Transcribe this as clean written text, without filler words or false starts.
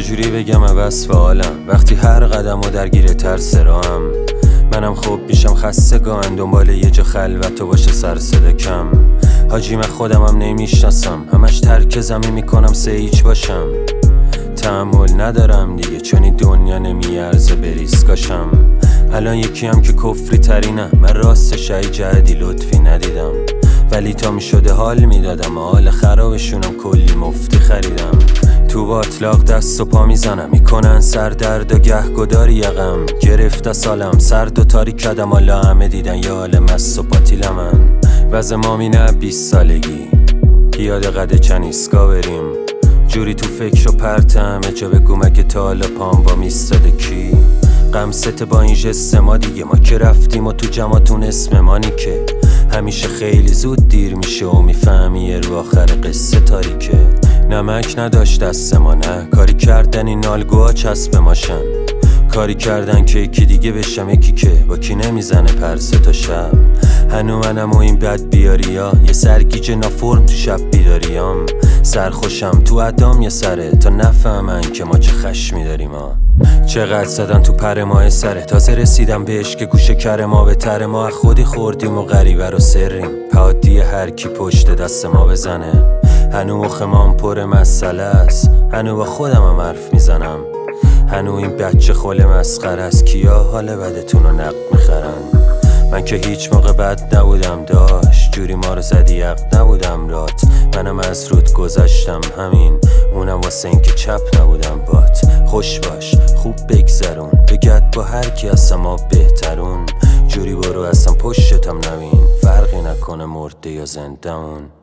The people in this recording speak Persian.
چجوری بگم وصف حالم وقتی هر قدم و درگیر ترس راهم. منم خوب میشم خستگان دنبال یه جا خلوت و باشه سر صدا کم. حاجی من خودمم نمیشناسم، همش ترک زمین میکنم سه باشم. تحمل ندارم دیگه چون این دنیا نمیارزه بریسکاشم. الان یکی هم که کفری ترینم، من راستش ای جهدی لطفی ندیدم، ولی تا میشده حال میدادم، حال خرابشونم کلی مفتی خریدم. تو باطلاق دست و پا میزنم، میکنن سر درد و گهگداری یقم. گرفته سالم سرد و تاریک کدم، حالا همه دیدن یا حال مست و پاتیل من. وز مامی نه 20 سالگی پیاده قده چنیسکا بریم، جوری تو فکر و پرتم جا بگو مگه تا حالا پام با میستاده کی. غمسته با این جست ما دیگه، ما که رفتیم و تو جمعتون اسم مانی که همیشه خیلی زود دیر میشه و میفهمی رو آخر قصه تاریکه. نمک نداشت دست ما، نه کاری کردن این نالگوها چسب ماشن، کاری کردن که یکی دیگه بشم، یکی که با کی نمیزنه پرسه تا شب. هنو منم و این بد بیاریا، یه سرگیجه نافرم تو شب بیداریام. سرخوشم تو ادام یه سره تا نفهمن که ما چه خشمی داریم ها. چقدر زدن تو پر ماه سره، تازه رسیدم بهش که گوشه کر ما به تر ما. خودی خوردیم و غریبه رو سریم، پادی هر کی پشت دست ما بزنه. هنو مخمام پر مسئله است، هنو با خودم هم حرف میزنم. هنو این بچه خل مسخره است، کیا حال بدتون رو نقد میخرن. من که هیچ موقع بد نبودم، داشت جوری ما رو زدی یق نبودم رات. منم از رود گذاشتم همین، اونم واسه این که چپ نبودم بات. خوش باش خوب بگذرون، بگد با هر کی از ما بهترون. جوری برو اصلا پشتم نبین، فرقی نکنه مرده یا زنده‌مون.